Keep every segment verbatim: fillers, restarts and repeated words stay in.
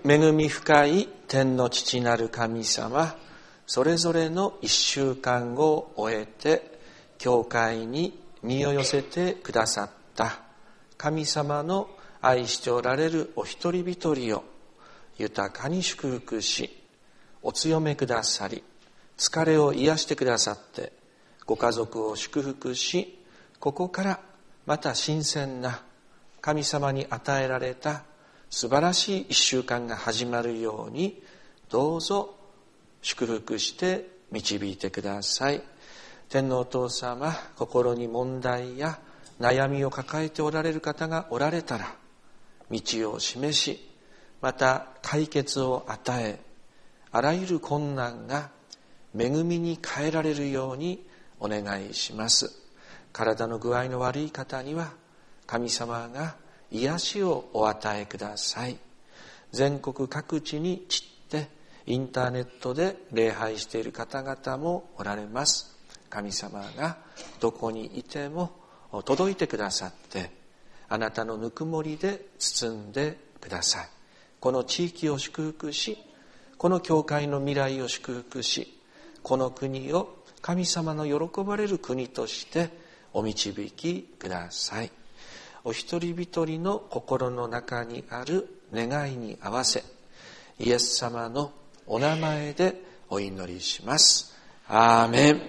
恵み深い天の父なる神様、それぞれの一週間を終えて教会に身を寄せてくださった神様の愛しておられるお一人一人を豊かに祝福し、お強めくださり、疲れを癒してくださって、ご家族を祝福し、ここからまた新鮮な神様に与えられた素晴らしい一週間が始まるように、どうぞ祝福して導いてください。天皇お父様、心に問題や悩みを抱えておられる方がおられたら、道を示し、また解決を与え、あらゆる困難が恵みに変えられるようにお願いします。体の具合の悪い方には神様が癒しをお与えください。全国各地に散ってインターネットで礼拝している方々もおられます。神様がどこにいても届いてくださって、あなたのぬくもりで包んでください。この地域を祝福し、この教会の未来を祝福し、この国を神様の喜ばれる国としてお導きください。お一人一人の心の中にある願いに合わせ、イエス様のお名前でお祈りします。アーメン。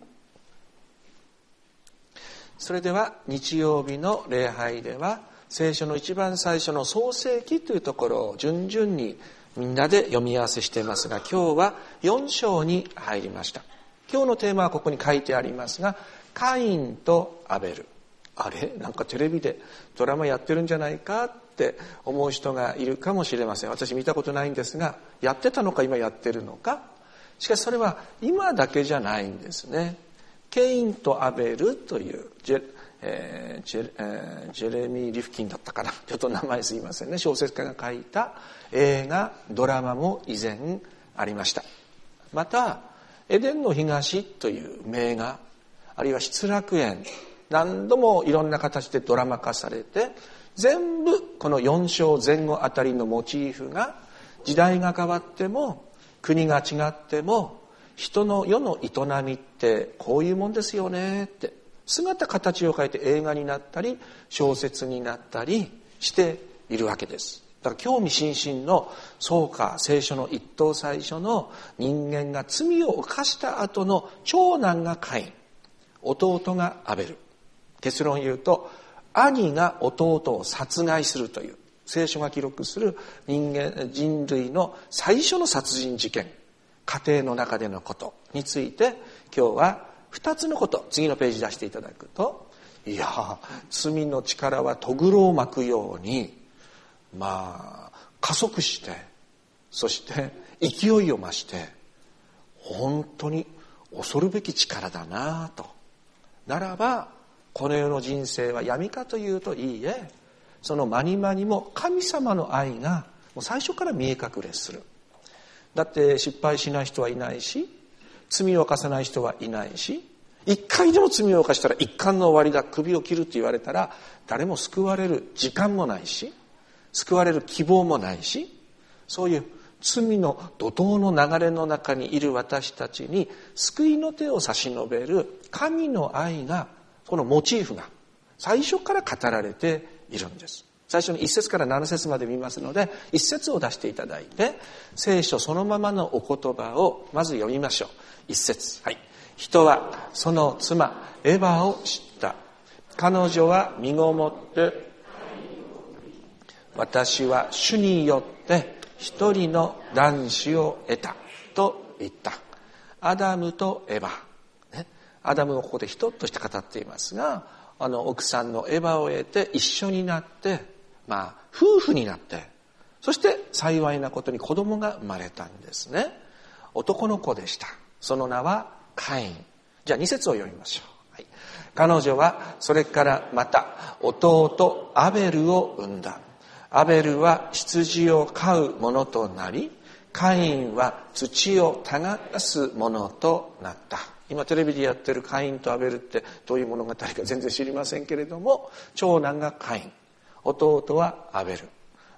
それでは日曜日の礼拝では、聖書の一番最初の創世記というところを順々にみんなで読み合わせしていますが、今日はよん章に入りました。今日のテーマはここに書いてありますが、カインとアベル。あれ、なんかテレビでドラマやってるんじゃないかって思う人がいるかもしれません。私見たことないんですが、やってたのか今やってるのか。しかしそれは今だけじゃないんですね。ケインとアベルというジェ、えージェえー、ジェレミー・リフキンだったかな、ちょっと名前すいませんね、小説家が書いた映画ドラマも以前ありました。またエデンの東という名画、あるいは失楽園、何度もいろんな形でドラマ化されて、全部このよん章前後あたりのモチーフが、時代が変わっても国が違っても人の世の営みってこういうもんですよねって、姿形を変えて映画になったり小説になったりしているわけです。だから興味津々の、そうか、聖書の一等最初の人間が罪を犯した後の長男がカイン、弟がアベル。結論を言うと、兄が弟を殺害するという聖書が記録する人間人類の最初の殺人事件、家庭の中でのことについて今日は二つのこと、次のページ出していただくと、いや罪の力はとぐろを巻くようにまあ加速して、そして勢いを増して、本当に恐るべき力だなと。ならばこの世の人生は闇かというと、いいえ、その間に間にも神様の愛がもう最初から見え隠れする。だって失敗しない人はいないし、罪を犯さない人はいないし、一回でも罪を犯したら一巻の終わりだ、首を切ると言われたら誰も救われる時間もないし、救われる希望もないし、そういう罪の怒涛の流れの中にいる私たちに救いの手を差し伸べる神の愛が、このモチーフが最初から語られているんです。最初にいち節からなな節まで見ますので、いち節を出していただいて、聖書そのままのお言葉をまず読みましょう。いち節、はい。人はその妻エバを知った。彼女は身ごもって、私は主によって一人の男子を得たと言った。アダムとエバ、ね、アダムをここで人として語っていますが、あの奥さんのエバを得て一緒になって、まあ夫婦になって、そして幸いなことに子供が生まれたんですね。男の子でした。その名はカイン。じゃあに節を読みましょう。はい、彼女はそれからまた弟アベルを産んだ。アベルは羊を飼う者となり、カインは土を耕す者となった。今テレビでやってるカインとアベルってどういう物語か全然知りませんけれども、長男がカイン、弟はアベル。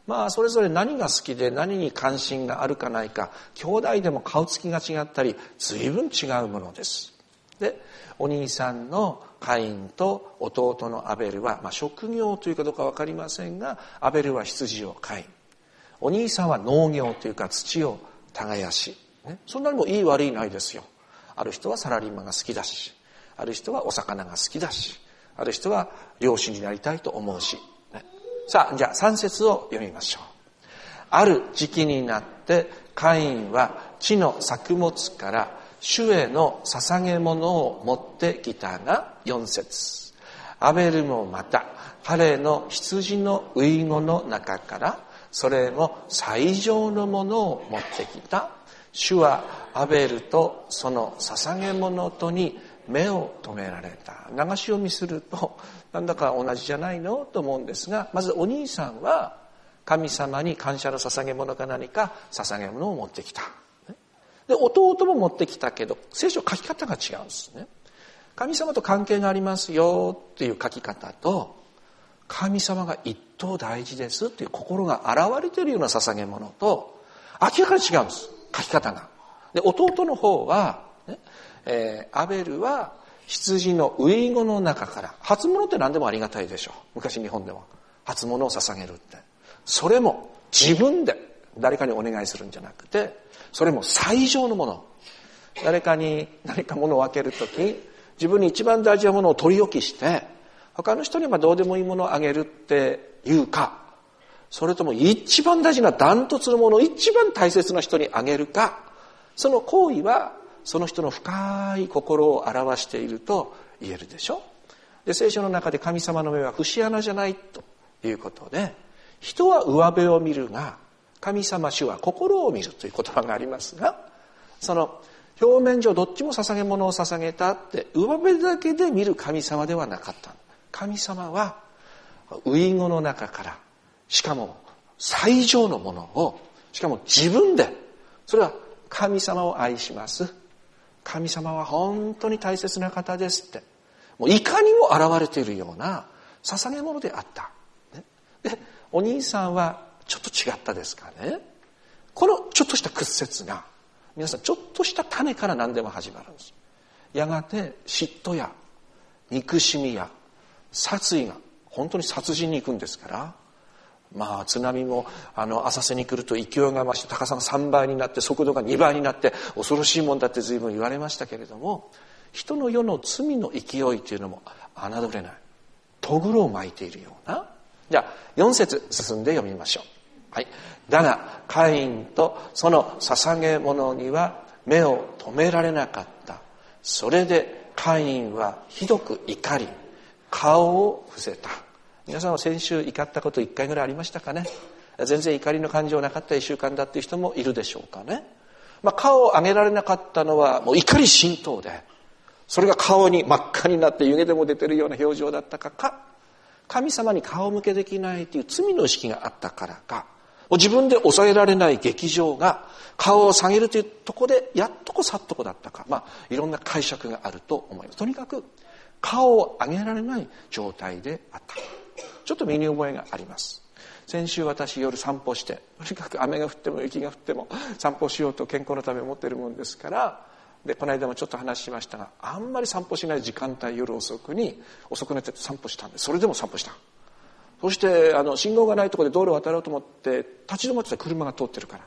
まあそれぞれ何が好きで何に関心があるかないか、兄弟でも顔つきが違ったり随分違うものです。で、お兄さんのカインと弟のアベルは、まあ、職業というかどうか分かりませんが、アベルは羊を飼い、お兄さんは農業というか土を耕し、ね、そんなにもいい悪いないですよ。ある人はサラリーマンが好きだし、ある人はお魚が好きだし、ある人は漁師になりたいと思うし、ね、さあじゃあさん節を読みましょう。ある時期になってカインは地の作物から主への捧げ物を持ってきたが、よん節。アベルもまた彼の羊の遺語の中からそれも最上のものを持ってきた。主はアベルとその捧げ物とに目を留められた。流し読みするとなんだか同じじゃないのと思うんですが、まずお兄さんは神様に感謝の捧げ物か何か捧げ物を持ってきた。で、弟も持ってきたけど、聖書書き方が違うんですね。神様と関係がありますよっていう書き方と、神様が一等大事ですっていう心が現れているような捧げ物と、明らかに違うんです。書き方が。で、弟の方は、ねえー、アベルは羊の遺語の中から、初物って何でもありがたいでしょう。昔日本では。初物を捧げるって。それも自分で誰かにお願いするんじゃなくて、それも最上のもの。誰かに何か物を分けるとき、自分に一番大事なものを取り置きして、他の人にはどうでもいいものをあげるっていうか、それとも一番大事なダントツのものを一番大切な人にあげるか、その行為はその人の深い心を表していると言えるでしょ。で、聖書の中で神様の目は節穴じゃないということで、人は上辺を見るが、神様主は心を見るという言葉がありますが、その表面上どっちも捧げ物を捧げたって上辺だけで見る神様ではなかった。神様は遺語の中から、しかも最上のものを、しかも自分で、それは神様を愛します、神様は本当に大切な方ですって、もういかにも現れているような捧げ物であった。で、お兄さんはちょっと違ったですかね。このちょっとした屈折が、皆さんちょっとした種から何でも始まるんです。やがて嫉妬や憎しみや殺意が、本当に殺人に行くんですから、まあ津波もあの浅瀬に来ると勢いが増して高さがさんばいになって速度がにばいになって恐ろしいもんだって随分言われましたけれども、人の世の罪の勢いというのも侮れない。とぐろを巻いているような。じゃあよん節進んで読みましょう。はい。だがカインとその捧げ物には目を留められなかった。それでカインはひどく怒り、顔を伏せた。皆さんは先週怒ったこといっかいぐらいありましたかね。全然怒りの感情なかったいっしゅうかんだっていう人もいるでしょうかね。まあ、顔を上げられなかったのはもう怒り心頭で、それが顔に真っ赤になって湯気でも出てるような表情だったかか、神様に顔向けできないという罪の意識があったからか、自分で抑えられない激情が顔を下げるというところでやっとこさっとこだったか、まあいろんな解釈があると思います。とにかく顔を上げられない状態であった。ちょっと身に覚えがあります。先週私夜散歩して、とにかく雨が降っても雪が降っても散歩しようと健康のため思っているもんですから、でこの間もちょっと話しましたが、あんまり散歩しない時間帯、夜遅くに遅くなって散歩したんです。それでも散歩した。そしてあの信号がないところで道路を渡ろうと思って立ち止まってた車が通ってるから。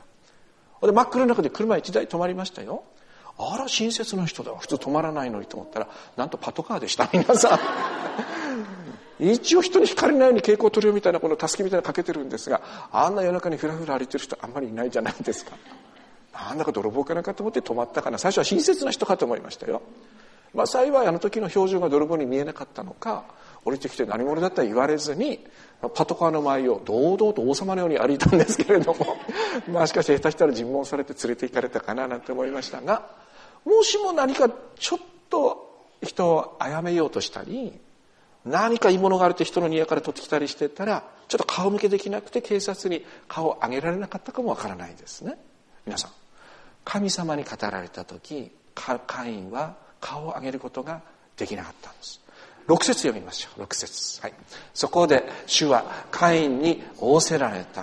で真っ暗の中で車一台止まりましたよ。あら親切な人だわ、普通止まらないのにと思ったら、なんとパトカーでした。皆さん一応人に引かれないように蛍光塗料みたいなこのたすきみたいなのかけてるんですが、あんな夜中にふらふら歩いてる人あんまりいないじゃないですか。なんだか泥棒かなんかと思って止まったかな。最初は親切な人かと思いましたよ。まあ幸いあの時の表情が泥棒に見えなかったのか、降りてきて何者だったら言われずにパトカーの前を堂々と王様のように歩いたんですけれどもまあしかし下手したら尋問されて連れて行かれたかななんて思いましたが、もしも何かちょっと人を殺めようとしたり、何かいいものがあるって人の庭から取ってきたりしてたら、ちょっと顔向けできなくて警察に顔を上げられなかったかもわからないですね。皆さん、神様に語られた時、カインは顔を上げることができなかったんです。ろく節読みましょう。ろく節、はい。そこで主はカインに仰せられた。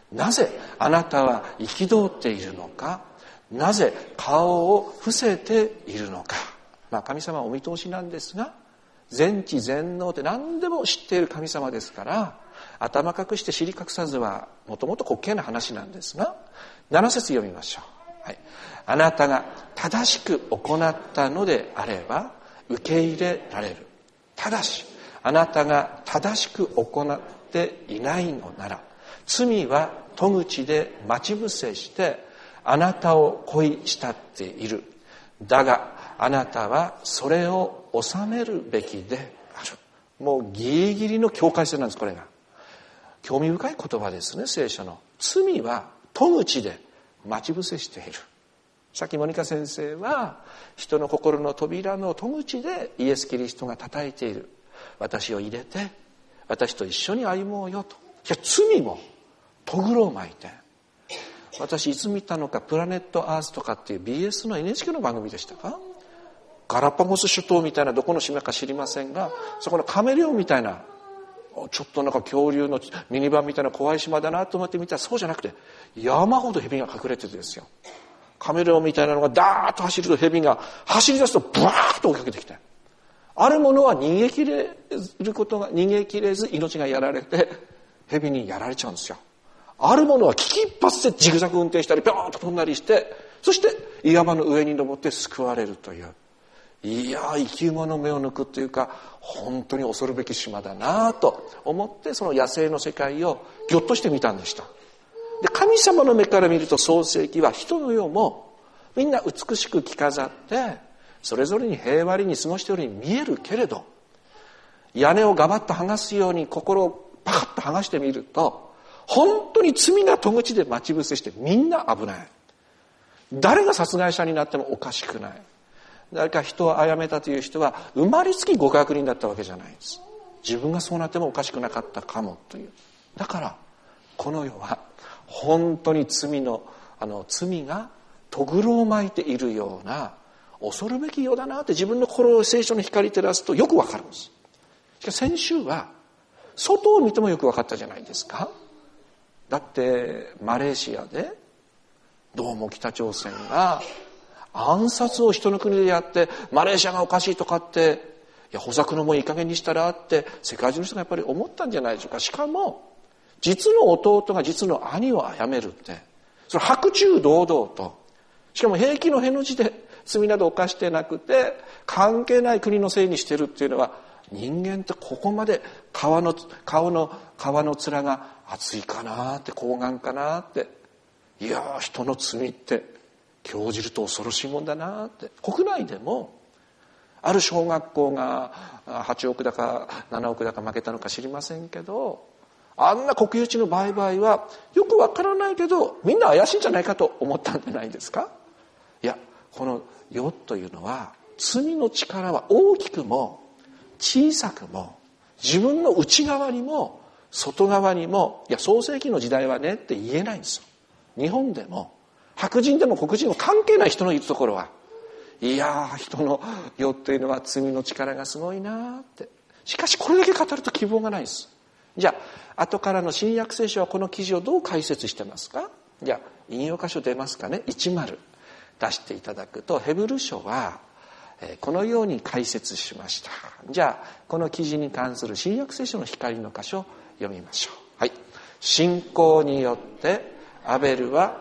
なぜあなたは憤っているのか、なぜ顔を伏せているのか。まあ神様はお見通しなんですが、全知全能で何でも知っている神様ですから、頭隠して尻隠さずはもともと滑稽な話なんですが、なな節読みましょう。はい、あなたが正しく行ったのであれば受け入れられる。ただしあなたが正しく行っていないのなら、罪は戸口で待ち伏せしてあなたを恋慕っている。だがあなたはそれを収めるべきである。もうギリギリの境界線なんです。これが興味深い言葉ですね、聖書の。罪は戸口で待ち伏せしている。さっきモニカ先生は人の心の扉の戸口でイエス・キリストが叩いている。私を入れて私と一緒に歩もうよと。いや、罪もとぐろを巻いて、私いつ見たのか、プラネットアースとかっていう ビーエス の エヌエイチケー の番組でしたか。ガラパゴス諸島みたいな、どこの島か知りませんが、そこのカメレオンみたいな、ちょっとなんか恐竜のミニバンみたいな怖い島だなと思って見たら、そうじゃなくて山ほど蛇が隠れててですよ。カメレオンみたいなのがダーッと走ると、蛇が走り出すとブワーッと追いかけてきて、あるものは逃げ切れることが逃げ切れず命がやられて蛇にやられちゃうんですよ。あるものは危機一髪でジグザグ運転したりピョーンと飛んだりして、そして岩場の上に登って救われるという、いや生き馬の目を抜くというか、本当に恐るべき島だなと思って、その野生の世界をぎょっとして見たんでした。で、神様の目から見ると創世記は人の世もみんな美しく着飾ってそれぞれに平和に過ごしているように見えるけれど、屋根をガバッと剥がすように心をパカッと剥がしてみると、本当に罪が戸口で待ち伏せしてみんな危ない。誰が殺害者になってもおかしくない。誰か人を殺めたという人は生まれつき極悪人だったわけじゃないです。自分がそうなってもおかしくなかったかもという。だからこの世は本当に罪のあの罪がとぐろを巻いているような恐るべき世だなって、自分の心を聖書の光照らすとよくわかるんです。しかし先週は外を見てもよくわかったじゃないですか。だってマレーシアでどうも北朝鮮が暗殺を人の国でやって、マレーシアがおかしいとかって、いや、補佐のもいい加減にしたらって世界中の人がやっぱり思ったんじゃないでしょうか。しかも実の弟が実の兄を殺めるって、それ白昼堂々と、しかも平気のへの字で罪など犯してなくて関係ない国のせいにしてるっていうのは、人間ってここまで顔の顔の皮の面が厚いかなって、厚顔かなって、いや人の罪って興じると恐ろしいもんだなって。国内でもある小学校がはちおくだかななおくだか負けたのか知りませんけど、あんな国有地の売買はよくわからないけどみんな怪しいんじゃないかと思ったんじゃないですか。いや、この世というのは罪の力は大きくも小さくも、自分の内側にも外側にも、いや創世記の時代はねって言えないんですよ。日本でも白人でも黒人も関係ない人のいるところは、いやー人の世っていうのは罪の力がすごいなって。しかしこれだけ語ると希望がないです。じゃあ後からの新約聖書はこの記事をどう解説してますか。じゃあ引用箇所出ますかね。じゅう出していただくと、ヘブル書はこのように解説しました。じゃあこの記事に関する新約聖書の光の箇所を読みましょう。はい。信仰によってアベルは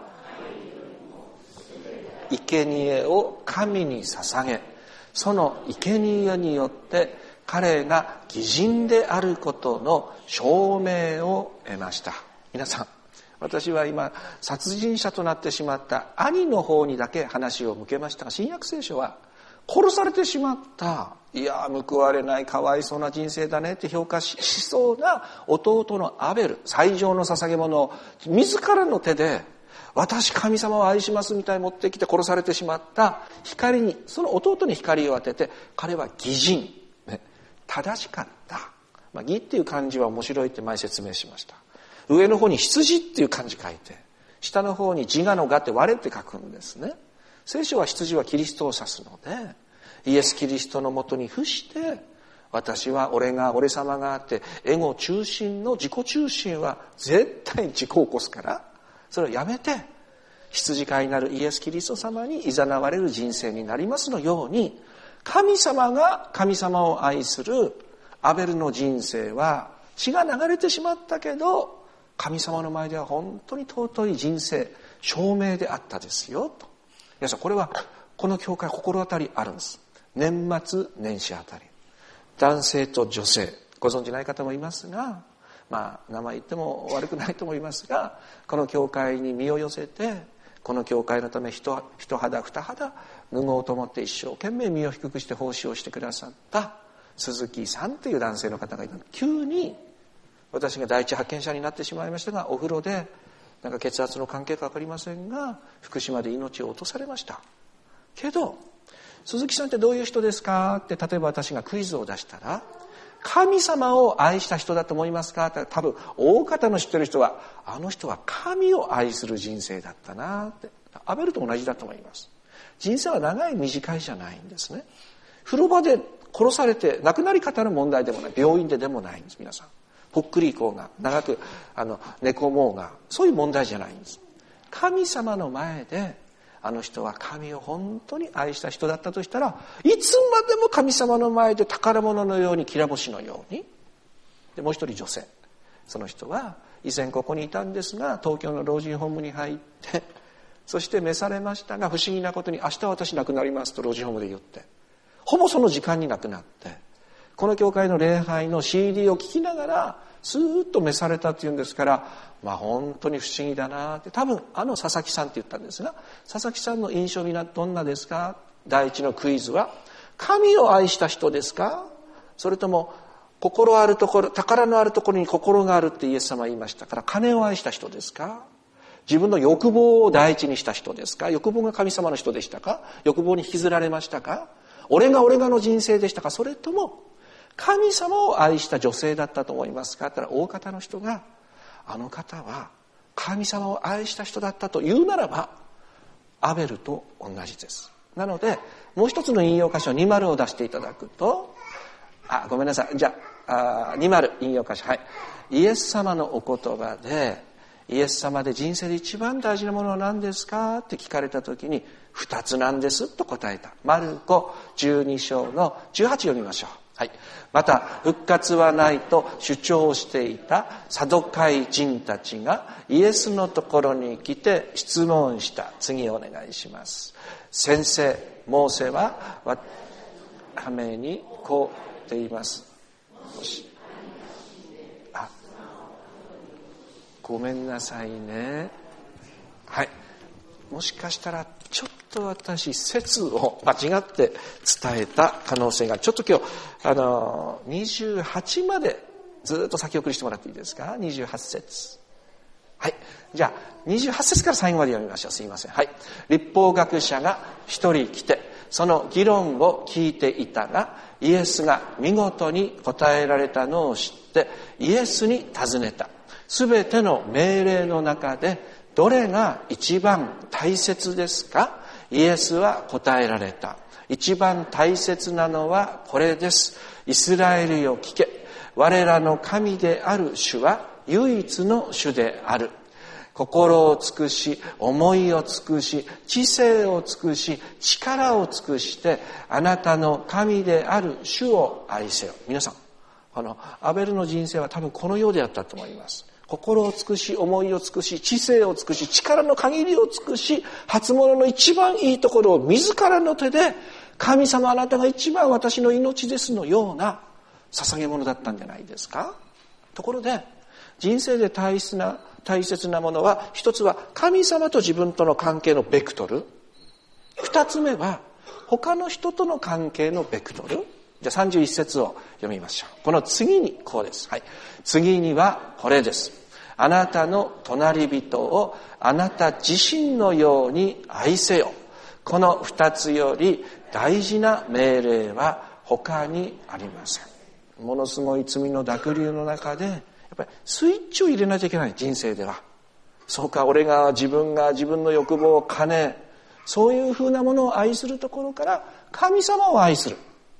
生贄を神に捧げ、その生贄によって彼が義人であることの証明を得ました。皆さん、私は今殺人者となってしまった兄の方にだけ話を向けましたが、新約聖書は殺されてしまった、いや報われないかわいそうな人生だねって評価 し, しそうな弟のアベル、最上の捧げ物を自らの手で、私神様を愛しますみたいに持ってきて殺されてしまった光に、その弟に光を当てて、彼は義人、ね、正しかった、まあ、義っていう漢字は面白いって前説明しました。上の方に羊っていう漢字書いて、下の方に自我の我って我って書くんですね。聖書は羊はキリストを指すので、イエス・キリストのもとに伏して私は俺が俺様があってエゴ中心の自己中心は絶対に自己を起こすから、それをやめて羊飼いになるイエス・キリスト様に誘われる人生になりますのように、神様が神様を愛するアベルの人生は血が流れてしまったけど神様の前では本当に尊い人生証明であったですよと。皆さん、これはこの教会心当たりあるんです。年末年始あたり、男性と女性ご存じない方もいますが、まあ名前言っても悪くないと思いますが、この教会に身を寄せてこの教会のため一肌二肌脱ごうと思って一生懸命身を低くして奉仕をしてくださった鈴木さんという男性の方がいた。急に私が第一発見者になってしまいましたが、お風呂でなんか血圧の関係か分かりませんが福島で命を落とされました。けど鈴木さんってどういう人ですかって、例えば私がクイズを出したら、神様を愛した人だと思いますかって、多分大方の知ってる人はあの人は神を愛する人生だったなって。アベルと同じだと思います。人生は長い短いじゃないんですね。風呂場で殺されて亡くなり方の問題でもない、病院ででもないんです。皆さんぽっくりいこうが長くあの寝込もうが、そういう問題じゃないんです。神様の前であの人は神を本当に愛した人だったとしたら、いつまでも神様の前で宝物のようにきら星のように。でもう一人女性、その人は以前ここにいたんですが東京の老人ホームに入って、そして召されましたが、不思議なことに明日私亡くなりますと老人ホームで言って、ほぼその時間に亡くなって、この教会の礼拝の シーディー を聞きながらスーッと召されたっていうんですから、まあ本当に不思議だなって。多分あの佐々木さんって言ったんですが、佐々木さんの印象にどんなですか。第一のクイズは、神を愛した人ですか、それとも心あるところ、宝のあるところに心があるってイエス様は言いましたから、金を愛した人ですか、自分の欲望を第一にした人ですか、欲望が神様の人でしたか、欲望に引きずられましたか、俺が俺がの人生でしたか、それとも神様を愛した女性だったと思いますかって言ったら、大方の人があの方は神様を愛した人だったと言うならばアベルと同じです。なのでもう一つの引用箇所にじゅうを出していただくと、あごめんなさいじゃあ、あにじゅう引用箇所、はい、イエス様のお言葉で、イエス様で人生で一番大事なものは何ですかって聞かれた時に、二つなんですと答えた。マルコじゅうに章のじゅうはち読みましょう。はい、また復活はないと主張していたサドカイ人たちがイエスのところに来て質問した。次お願いします。先生、モーセはためにこう言っています。あ、ごめんなさいね。はい、もしかしたらちょっと私説を間違って伝えた可能性が、ちょっと今日あのにじゅうはちまでずっと先送りしてもらっていいですか。にじゅうはち節、はい、じゃあにじゅうはち節から最後まで読みましょう。すいません。はい、律法学者が一人来てその議論を聞いていたが、イエスが見事に答えられたのを知ってイエスに尋ねた。すべての命令の中でどれが一番大切ですか。イエスは答えられた。一番大切なのはこれです。イスラエルよ聞け。我らの神である主は唯一の主である。心を尽くし、思いを尽くし、知性を尽くし、力を尽くしてあなたの神である主を愛せよ。皆さん、あのアベルの人生は多分このようであったと思います。心を尽くし、思いを尽くし、知性を尽くし、力の限りを尽くし、初物の一番いいところを自らの手で、神様あなたが一番私の命ですのような捧げ物だったんじゃないですか。ところで人生で大切な大切なものは、一つは神様と自分との関係のベクトル、二つ目は他の人との関係のベクトル。じゃあさんじゅういち節を読みましょう。この次にこうです。はい。次にはこれです。あなたの隣人をあなた自身のように愛せよ。この二つより大事な命令は他にありません。ものすごい罪の濁流の中で、やっぱりスイッチを入れないといけない。人生では。そうか、俺が自分が自分の欲望を金、そういうふうなものを愛するところから神様を愛する。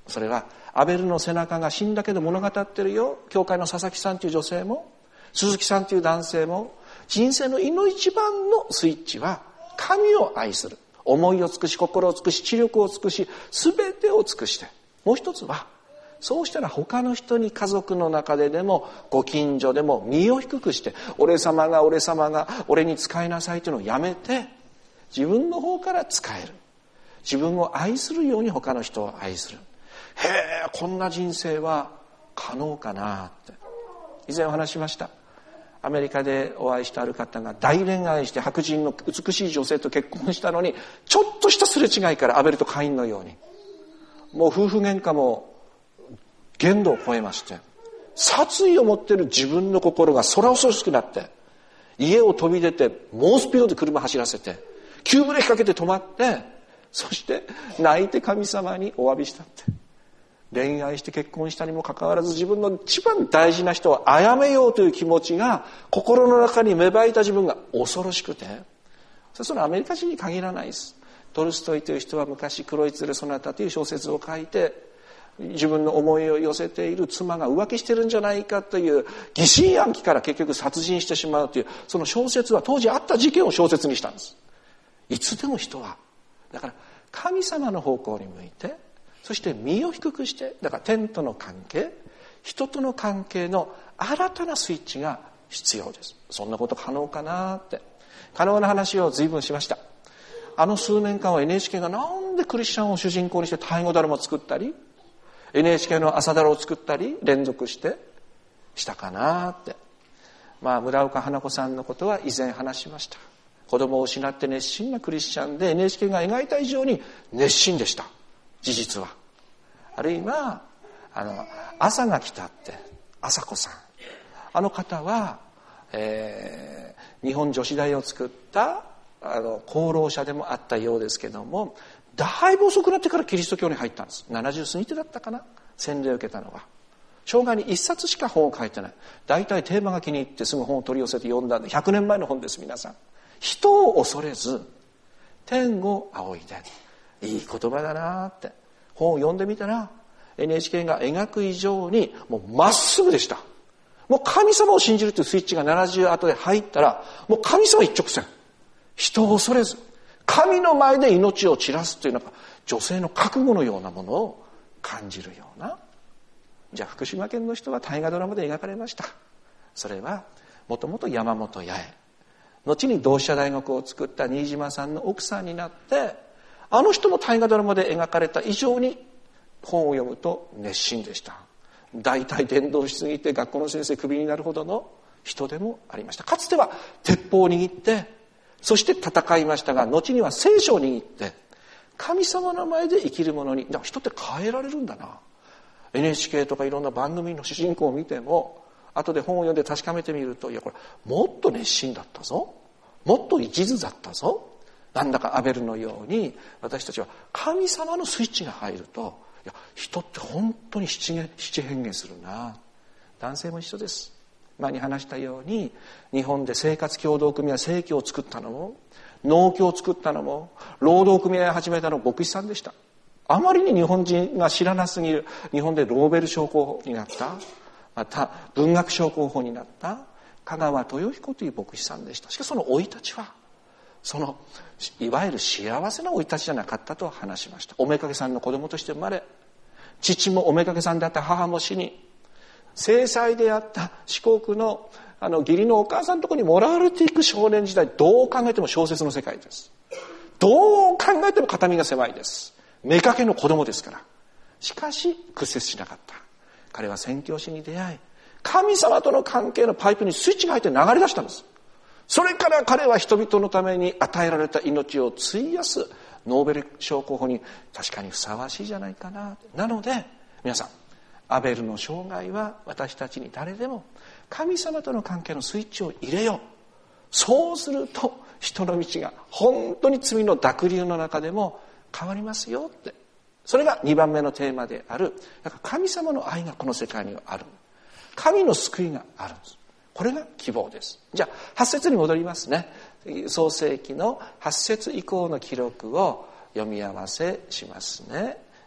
それはアベルの背中が死んだけど物語ってるよ。教会の佐々木さんという女性も、鈴木さんという男性も、人生のいの一番のスイッチは神を愛する。思いを尽くし、心を尽くし、知力を尽くし、すべてを尽くして。もう一つは、そうしたら他の人に家族の中ででも、ご近所でも身を低くして、俺様が俺様が俺に仕えなさいというのをやめて、自分の方から仕える。自分を愛するように他の人を愛する。へえ、こんな人生は可能かなって。以前お話ししました。アメリカでお会いしたある方が大恋愛して白人の美しい女性と結婚したのに、ちょっとしたすれ違いからアベルとカインのように、もう夫婦喧嘩も限度を超えまして、殺意を持っている自分の心が空恐ろしくなって、家を飛び出て猛スピードで車走らせて、急ブレーキかけて止まって、そして泣いて神様にお詫びしたって。恋愛して結婚したにもかかわらず、自分の一番大事な人を殺めようという気持ちが心の中に芽生えた自分が恐ろしくて、それはアメリカ人に限らないです。トルストイという人は昔黒いツレソナタという小説を書いて、自分の思いを寄せている妻が浮気してるんじゃないかという疑心暗鬼から結局殺人してしまうという、その小説は当時あった事件を小説にしたんです。いつでも人はだから神様の方向に向いて、そして身を低くして、だから天との関係、人との関係の新たなスイッチが必要です。そんなこと可能かなって、可能な話を随分しました。あの数年間は エヌエイチケー がなんでクリスチャンを主人公にしてタイ語ダルマを作ったり、エヌエイチケー の朝ダルを作ったり連続してしたかなって。まあ村岡花子さんのことは以前話しました。子供を失って熱心なクリスチャンで エヌエイチケー が描いた以上に熱心でした。事実は。あるいはあの朝が来たって朝子さん、あの方は、えー、日本女子大を作ったあの功労者でもあったようですけども、だいぶ遅くなってからキリスト教に入ったんです。ななじゅう過ぎてだったかな、洗礼を受けたのは。生涯に一冊しか本を書いてない。大体テーマが気に入ってすぐ本を取り寄せて読んだんで、ひゃくねんまえの本です。皆さん、人を恐れず天を仰いで、いい言葉だなって。本を読んでみたら エヌエイチケー が描く以上にもうまっすぐでした。もう神様を信じるというスイッチがななじゅう後で入ったら、もう神様一直線、人を恐れず神の前で命を散らすというのが女性の覚悟のようなものを感じるような。じゃあ福島県の人は大河ドラマで描かれました。それはもともと山本八重、後に同志社大学を作った新島さんの奥さんになって、あの人も大河ドラマで描かれた以上に本を読むと熱心でした。大体伝道しすぎて学校の先生クビになるほどの人でもありました。かつては鉄砲を握ってそして戦いましたが、後には聖書を握って神様の前で生きる者に、人って変えられるんだな。 エヌエイチケー とかいろんな番組の主人公を見ても、後で本を読んで確かめてみると、いやこれもっと熱心だったぞ、もっと一途だったぞ。なんだかアベルのように私たちは神様のスイッチが入ると、いや人って本当に七変化するな。男性も一緒です。前に話したように、日本で生活協同組合正規を作ったのも、農協を作ったのも、労働組合を始めたのも牧師さんでした。あまりに日本人が知らなすぎる。日本でローベル賞候補になった、また文学賞候補になった香川豊彦という牧師さんでした。しかしその生い立ちは、そのいわゆる幸せな生い立ちじゃなかったと話しました。おめかけさんの子供として生まれ、父もおめかけさんであった母も死に、正妻であった四国のあの義理のお母さんのところにもらわれていく少年時代、どう考えても小説の世界です。どう考えても肩身が狭いです。めかけの子供ですから。しかし屈折しなかった。彼は宣教師に出会い、神様との関係のパイプにスイッチが入って流れ出したんです。それから彼は人々のために与えられた命を費やすノーベル賞候補に確かにふさわしいじゃないかな。なので皆さん、アベルの生涯は私たちに誰でも神様との関係のスイッチを入れよう。そうすると人の道が本当に罪の濁流の中でも変わりますよって。それがにばんめのテーマである、神様の愛がこの世界にはある、神の救いがあるんです。これが希望です。じゃあはち節に戻りますね。創世記のはち節以降の記録を読み合わせしますね。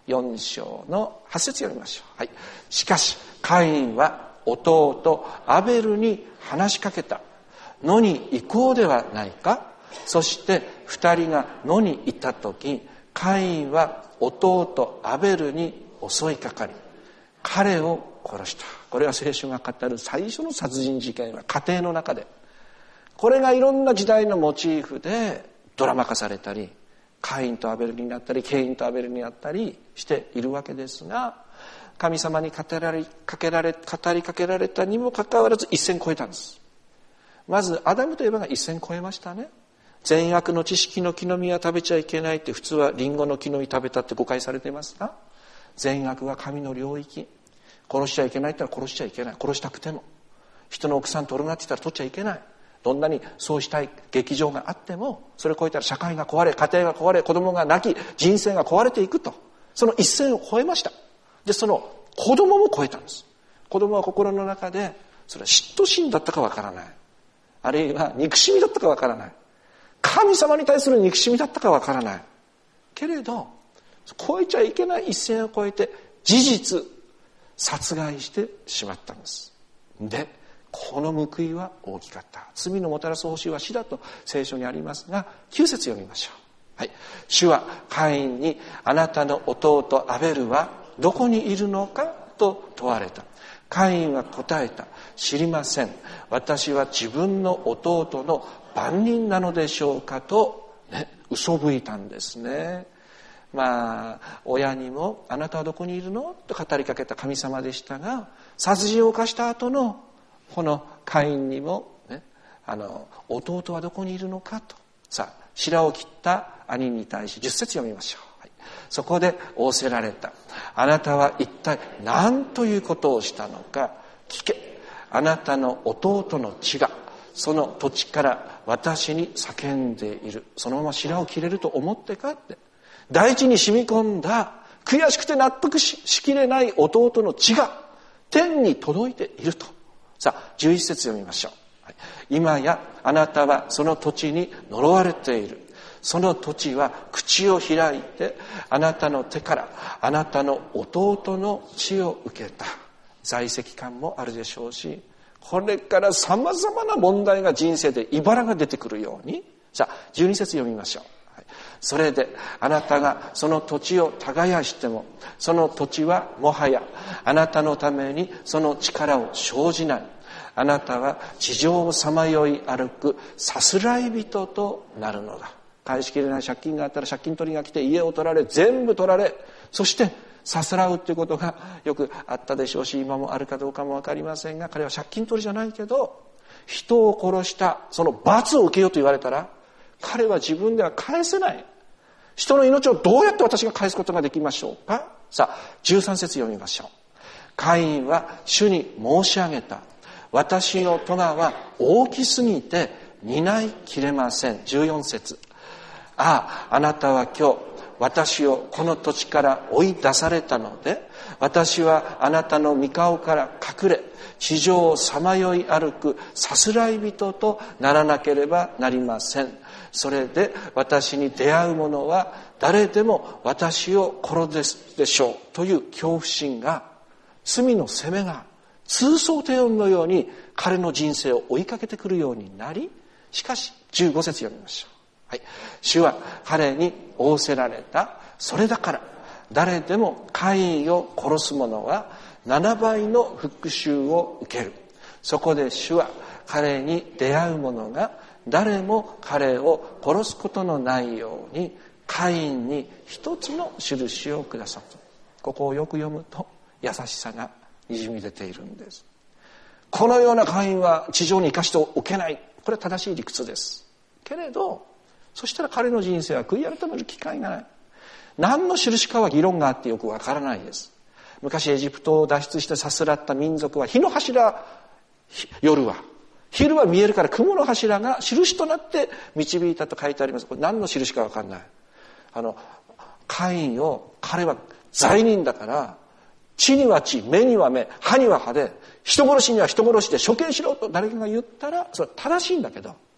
よん章のはち節読みましょう。はい。しかしカインは弟アベルに話しかけたのに行こうではないか。そして二人が野にいた時、カインは弟アベルに襲いかかり彼を殺した。これは聖書が語る最初の殺人事件は家庭の中で、これがいろんな時代のモチーフでドラマ化されたり、カインとアベルになったりケインとアベルになったりしているわけですが、神様に語られかけられ語りかけられたにもかかわらず一線越えたんです。まずアダムといえばが一線越えましたね。善悪の知識の木の実は食べちゃいけないって、普通はリンゴの木の実食べたって誤解されていますが、善悪は神の領域。殺しちゃいけないって言ったら殺しちゃいけない。殺したくても。人の奥さん取るなって言ったら取っちゃいけない。どんなにそうしたい劇場があっても、それを超えたら社会が壊れ、家庭が壊れ、子供が泣き、人生が壊れていくと。その一線を越えました。で、その子供も超えたんです。子供は心の中で、それは嫉妬心だったかわからない。あるいは憎しみだったかわからない。神様に対する憎しみだったかわからない。けれど、超えちゃいけない一線を越えて、事実、殺害してしまったんです。で、この報いは大きかった。罪のもたらす報酬は死だと聖書にありますが、きゅう節読みましょう。はい。主はカインに、あなたの弟アベルはどこにいるのかと問われた。カインは答えた。知りません。私は自分の弟の番人なのでしょうかと、ね、嘘吹いたんですね。まあ、親にも、あなたはどこにいるのと語りかけた神様でしたが、殺人を犯した後のこのカインにも、ね、あの、弟はどこにいるのかと。さあ、白を切った兄に対しじゅっ節読みましょう。はい、そこで仰せられた。あなたは一体何ということをしたのか聞け。あなたの弟の血がその土地から私に叫んでいる。そのまま白を切れると思ってかって。大地に染み込んだ悔しくて納得 し, しきれない弟の血が天に届いていると。さあ、じゅういち節読みましょう。はい、今やあなたはその土地に呪われている。その土地は口を開いてあなたの手からあなたの弟の血を受けた。在籍感もあるでしょうし、これから様々な問題が人生で茨が出てくるように。さあ、じゅうに節読みましょう。それであなたがその土地を耕しても、その土地はもはやあなたのためにその力を生じない。あなたは地上をさまよい歩くさすらい人となるのだ。返しきれない借金があったら借金取りが来て家を取られ、全部取られ、そしてさすらうっていうことがよくあったでしょうし、今もあるかどうかもわかりませんが、彼は借金取りじゃないけど人を殺したその罰を受けようと言われたら、彼は自分では返せない。人の命をどうやって私が返すことができましょうか。さあ、じゅうさん節読みましょう。カインは主に申し上げた。私の咎は大きすぎて担いきれません。じゅうよん節。ああ、あなたは今日私をこの土地から追い出されたので、私はあなたの御顔から隠れ、地上をさまよい歩くさすらい人とならなければなりません。それで私に出会う者は誰でも私を殺すでしょうという恐怖心が、罪の責めが通奏低音のように彼の人生を追いかけてくるようになり、しかしじゅうご節読みましょう。はい、主は彼に仰せられた。それだから誰でもカインを殺す者はななばいの復讐を受ける。そこで主は彼に出会う者が誰も彼を殺すことのないようにカインに一つの印をくださった。ここをよく読むと優しさがにじみ出ているんです。このようなカインは地上に生かしておけない。これは正しい理屈です。けれど、そしたら彼の人生は悔い改める機会がない。何の印かは議論があってよくわからないです。昔エジプトを脱出してさすらった民族は火の柱、夜は昼は見えるから雲の柱が印となって導いたと書いてあります。これ何の印かわかんない。あのカインを、彼は罪人だから血には血、目には目、歯には歯で人殺しには人殺しで処刑しろと誰かが言ったらそれは正しいんだけど、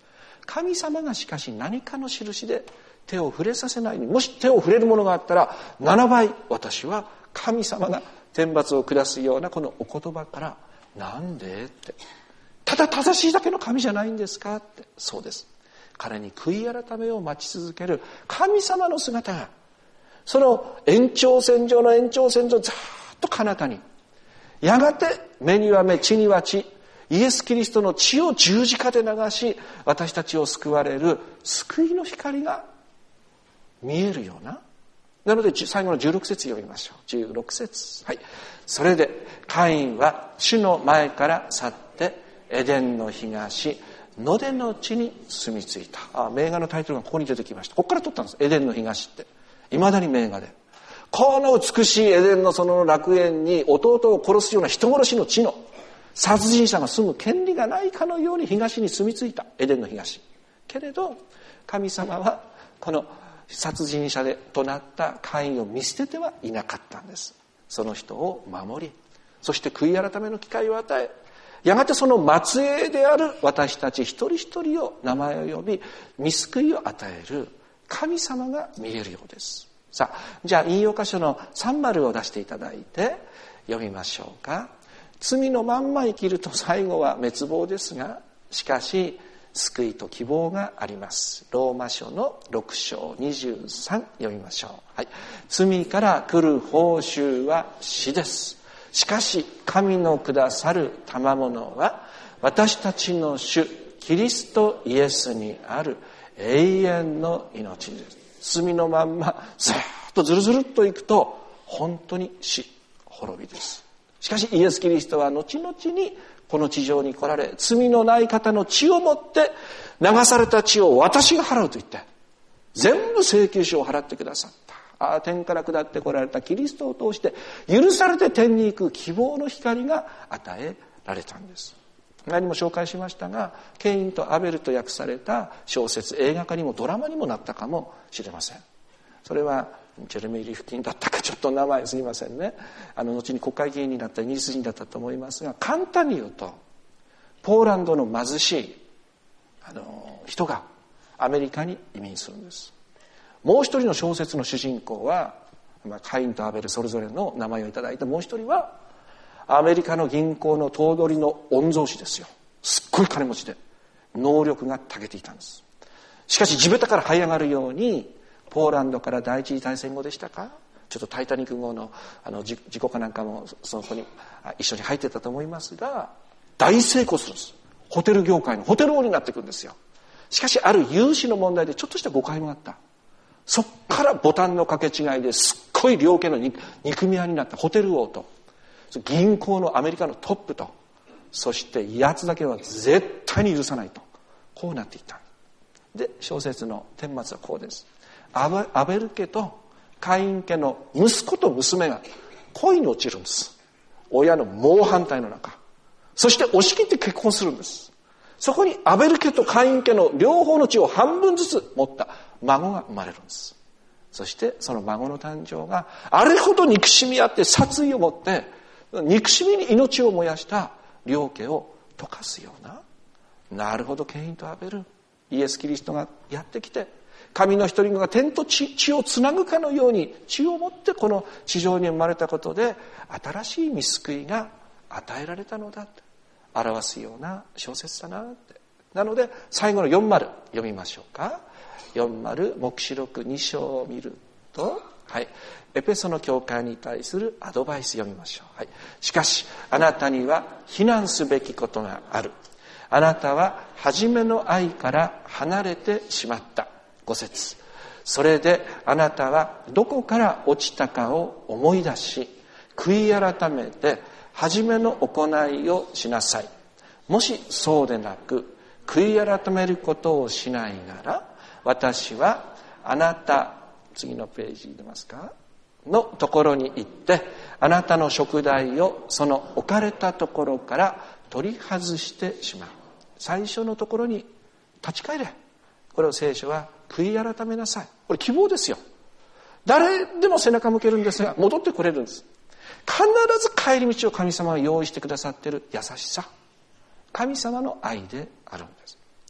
神様がしかし何かの印で手を触れさせないに、もし手を触れるものがあったらななばい私は神様が天罰を下すようなこのお言葉から、なんでって、ただ正しいだけの神じゃないんですかって。そうです。彼に悔い改めを待ち続ける神様の姿が、その延長線上の延長線上ずっと彼方に、やがて目には目血には血、イエス・キリストの血を十字架で流し私たちを救われる救いの光が見えるような。なので最後のじゅうろく節読みましょう。じゅうろく節、はい。それでカインは主の前から去ってエデンの東野での地に住み着いた。あ、名画のタイトルがここに出てきました。ここから取ったんです。エデンの東っていまだに名画で、この美しいエデンの園の楽園に弟を殺すような人殺しの地の殺人者が住む権利がないかのように東に住み着いた。エデンの東。けれど神様はこの殺人者でとなったカインを見捨ててはいなかったんです。その人を守り、そして悔い改めの機会を与え、やがてその末裔である私たち一人一人を名前を呼び御救いを与える神様が見えるようです。さあ、じゃあ引用箇所のさん丸を出していただいて読みましょうか。罪のまんま生きると最後は滅亡ですが、しかし救いと希望があります。ローマ書のろく章にじゅうさん読みましょう。はい。罪から来る報酬は死です。しかし神のくださる賜物は私たちの主キリストイエスにある永遠の命です。罪のまんまずっとずるずるっといくと本当に死、滅びです。しかしイエス・キリストは後々にこの地上に来られ、罪のない方の血をもって流された血を私が払うと言って全部請求書を払ってくださった。ああ、天から下って来られたキリストを通して許されて天に行く希望の光が与えられたんです。前にも紹介しましたが、ケインとアベルと訳された小説、映画化にもドラマにもなったかもしれません。それはジェレミー・リフキンだったか、ちょっと名前すみませんね。あの後に国会議員になったイギリス人だったと思いますが、簡単に言うとポーランドの貧しいあの人がアメリカに移民するんです。もう一人の小説の主人公は、まあ、カインとアベルそれぞれの名前をいただいて、もう一人はアメリカの銀行の頭取の御曹司ですよ。すっごい金持ちで能力が長けていたんです。しかし地べたから這い上がるように、ポーランドから第一次大戦後でしたか、ちょっとタイタニック号のあの事故かなんかもその子に一緒に入ってたと思いますが、大成功するんです。ホテル業界のホテル王になっていくんですよ。しかしある融資の問題でちょっとした誤解もあった。そっからボタンの掛け違いですっごい両家の憎み合いになったホテル王と銀行のアメリカのトップと、そして奴だけは絶対に許さないと、こうなっていった。で小説の顛末はこうです。アベ、アベル家とカイン家の息子と娘が恋に落ちるんです。親の猛反対の中、そして押し切って結婚するんです。そこにアベル家とカイン家の両方の血を半分ずつ持った孫が生まれるんです。そしてその孫の誕生があれほど憎しみあって殺意を持って憎しみに命を燃やした両家を溶かすような、なるほど、ケインとアベル、イエス・キリストがやってきて神の一人子が天と地、地をつなぐかのように血を持ってこの地上に生まれたことで新しい御救いが与えられたのだって表すような小説だなって。なので最後のよん丸読みましょうか。よん丸黙示録に章を見ると、はい、エペソの教会に対するアドバイス読みましょう。はい、しかしあなたには非難すべきことがある。あなたは初めの愛から離れてしまった。ご節。それであなたはどこから落ちたかを思い出し、悔い改めて初めの行いをしなさい。もしそうでなく悔い改めることをしないなら、私はあなた、次のページ出ますかのところに行ってあなたの食材をその置かれたところから取り外してしまう。最初のところに立ち返れ。これを聖書は悔い改めなさい。これ希望ですよ。誰でも背中向けるんですが戻ってこれるんです。必ず帰り道を神様は用意してくださっている優しさ、神様の愛であるんです。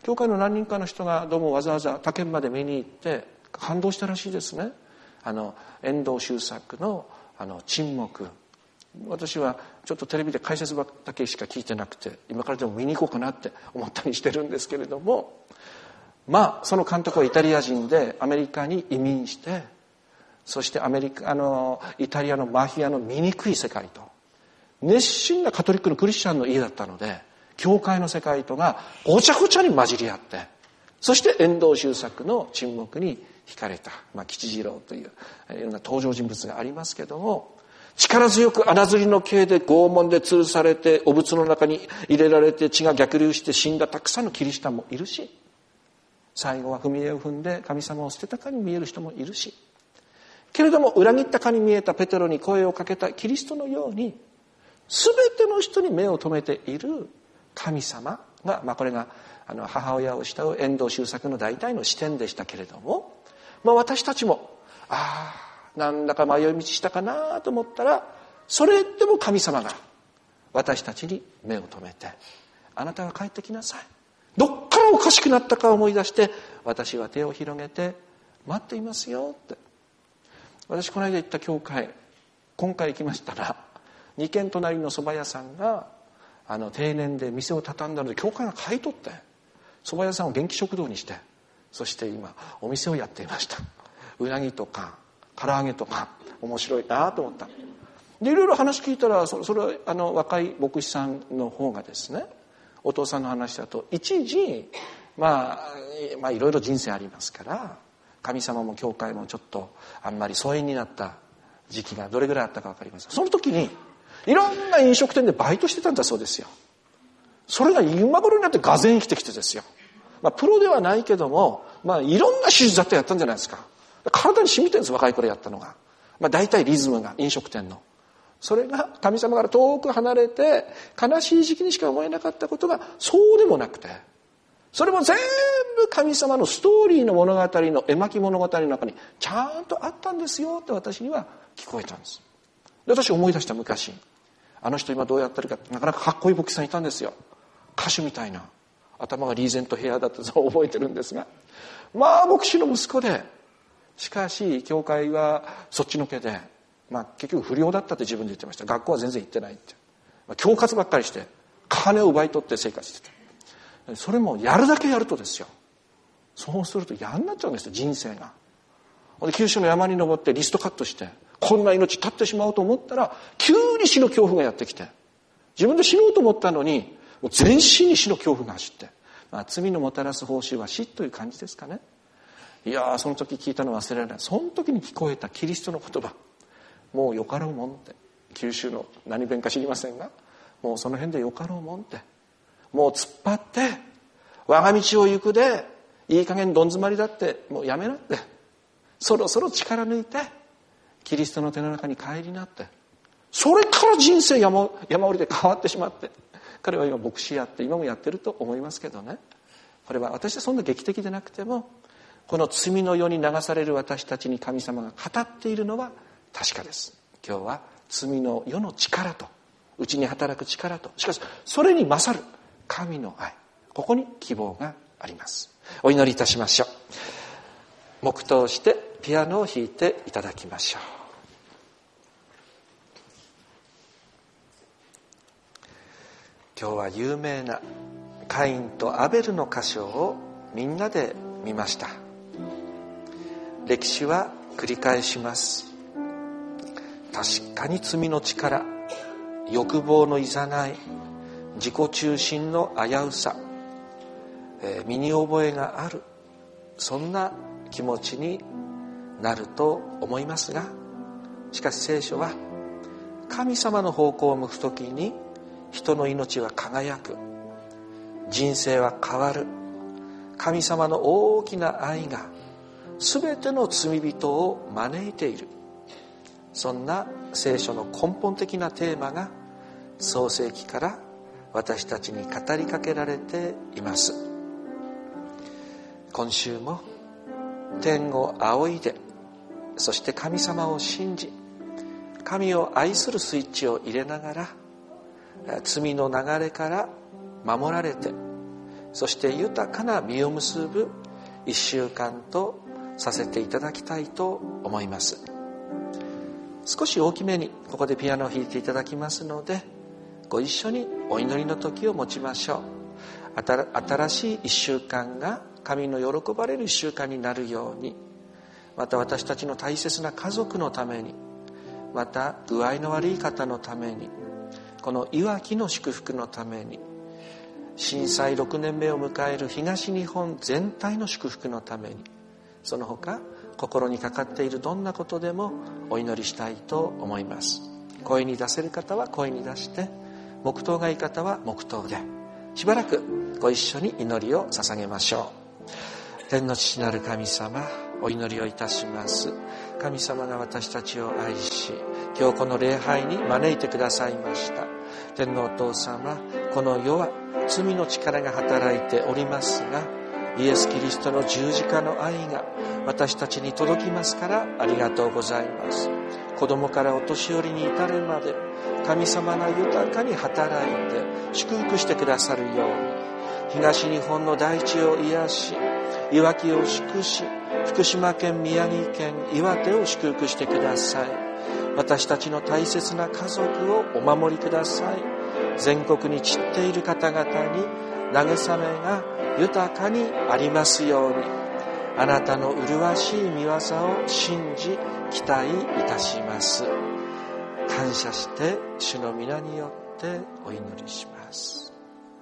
教会の何人かの人がどうもわざわざ他県まで見に行って感動したらしいですね。あの遠藤周作のあの沈黙。私はちょっとテレビで解説だけしか聞いてなくて、今からでも見に行こうかなって思ったりしてるんですけれども、まあその監督はイタリア人でアメリカに移民して、そしてアメリカあのイタリアのマフィアの醜い世界と熱心なカトリックのクリスチャンの家だったので、教会の世界とがごちゃごちゃに混じり合って、そして遠藤周作の沈黙に惹かれた、まあ、吉次郎といういろんな登場人物がありますけども、力強く穴釣りの刑で拷問で吊るされて、お仏の中に入れられて血が逆流して死んだたくさんのキリシタンもいるし、最後は踏み絵を踏んで神様を捨てたかに見える人もいるし、けれども裏切ったかに見えたペテロに声をかけたキリストのように、全ての人に目を留めている神様が、まあ、これがあの母親を慕う遠藤周作の大体の視点でしたけれども、まあ、私たちもああなんだか迷い道したかなと思ったら、それでも神様が私たちに目を留めて、あなたが帰ってきなさい、どっからおかしくなったか思い出して、私は手を広げて待っていますよって。私この間行った教会、今回行きましたら、二軒隣の蕎麦屋さんがあの定年で店を畳んだので、教会が買い取って蕎麦屋さんを元気食堂にして、そして今お店をやっていました。うなぎとか唐揚げとか面白いなと思った。でいろいろ話聞いたら、それそれあの若い牧師さんの方がですね、お父さんの話だと一時、まあ、まあいろいろ人生ありますから、神様も教会もちょっとあんまり疎遠になった時期がどれぐらいあったか分かりません。その時にいろんな飲食店でバイトしてたんだそうですよ。それが今頃になってがぜん生きてきてですよ、まあ、プロではないけども、まあ、いろんな手術だってやったんじゃないですか。体に染みてるんです、若い頃やったのが。まあ、大体リズムが飲食店の、それが神様から遠く離れて悲しい時期にしか思えなかったことがそうでもなくて、それも全部神様のストーリーの物語の絵巻物語の中にちゃんとあったんですよって私には聞こえたんです。で私思い出した、昔あの人今どうやってるか、なかなかかっこいい牧師さんいたんですよ。歌手みたいな、頭がリーゼントヘアだってそう覚えてるんですが、まあ牧師の息子で、しかし教会はそっちのけで、まあ、結局不良だったって自分で言ってました。学校は全然行ってないって、まあ、恐喝ばっかりして金を奪い取って生活してた。それもやるだけやるとですよ、そうすると嫌になっちゃうんですよ、人生が。で九州の山に登ってリストカットして、こんな命絶ってしまおうと思ったら急に死の恐怖がやってきて、自分で死のうと思ったのにもう全身に死の恐怖が走って、まあ、罪のもたらす報酬は死という感じですかね。いやー、その時聞いたの忘れられない。その時に聞こえたキリストの言葉、もうよかろうもんって、九州の何弁か知りませんが、もうその辺でよかろうもんって、もう突っ張って我が道を行くで、いい加減どん詰まりだってもうやめなって、そろそろ力抜いてキリストの手の中に帰りなって。それから人生山山降りで変わってしまって、彼は今牧師やって今もやってると思いますけどね。これは私はそんな劇的でなくても、この罪の世に流される私たちに神様が語っているのは確かです。今日は罪の世の力と、うちに働く力と、しかしそれに勝る神の愛、ここに希望があります。お祈りいたしましょう。黙祷してピアノを弾いていただきましょう。今日は有名なカインとアベルの箇所をみんなで見ました。歴史は繰り返します。確かに罪の力、欲望のいざない、自己中心の危うさ、えー、身に覚えがある、そんな気持ちになると思いますが、しかし聖書は神様の方向を向くときに人の命は輝く、人生は変わる、神様の大きな愛が全ての罪人を招いている、そんな聖書の根本的なテーマが創世記から私たちに語りかけられています。今週も天を仰いで、そして神様を信じ、神を愛するスイッチを入れながら、罪の流れから守られてそして豊かな実を結ぶ一週間とさせていただきたいと思います。少し大きめにここでピアノを弾いていただきますので、ご一緒にお祈りの時を持ちましょう。新しい一週間が神の喜ばれる一週間になるように、また私たちの大切な家族のために、また具合の悪い方のために、このいわきの祝福のために、震災ろくねんめを迎える東日本全体の祝福のために、その他心にかかっているどんなことでもお祈りしたいと思います。声に出せる方は声に出して、黙祷がいい方は黙祷で、しばらくご一緒に祈りを捧げましょう。天の父なる神様、お祈りをいたします。神様が私たちを愛し、今日この礼拝に招いてくださいました。天のお父様、この世は罪の力が働いておりますが、イエス・キリストの十字架の愛が私たちに届きますからありがとうございます。子供からお年寄りに至るまで神様が豊かに働いて祝福してくださるように、東日本の大地を癒し、いわきを祝し、福島県、宮城県、岩手を祝福してください。私たちの大切な家族をお守りください。全国に散っている方々に慰めが豊かにありますように、あなたの麗しい御業を信じ期待いたします。感謝して主の皆によってお祈りします。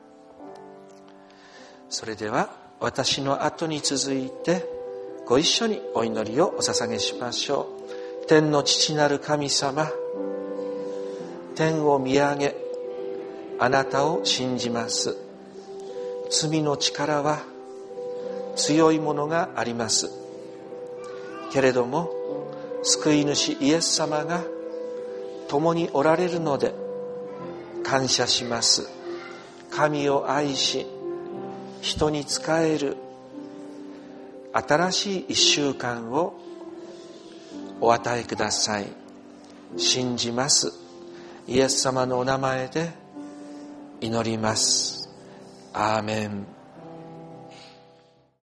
それでは私の後に続いてご一緒にお祈りをお捧げしましょう。天の父なる神様、天を見上げあなたを信じます。罪の力は強いものがあります。けれども救い主イエス様が共におられるので感謝します。神を愛し人に仕える新しい一週間をお与えください。信じます。イエス様のお名前で祈ります。アーメン。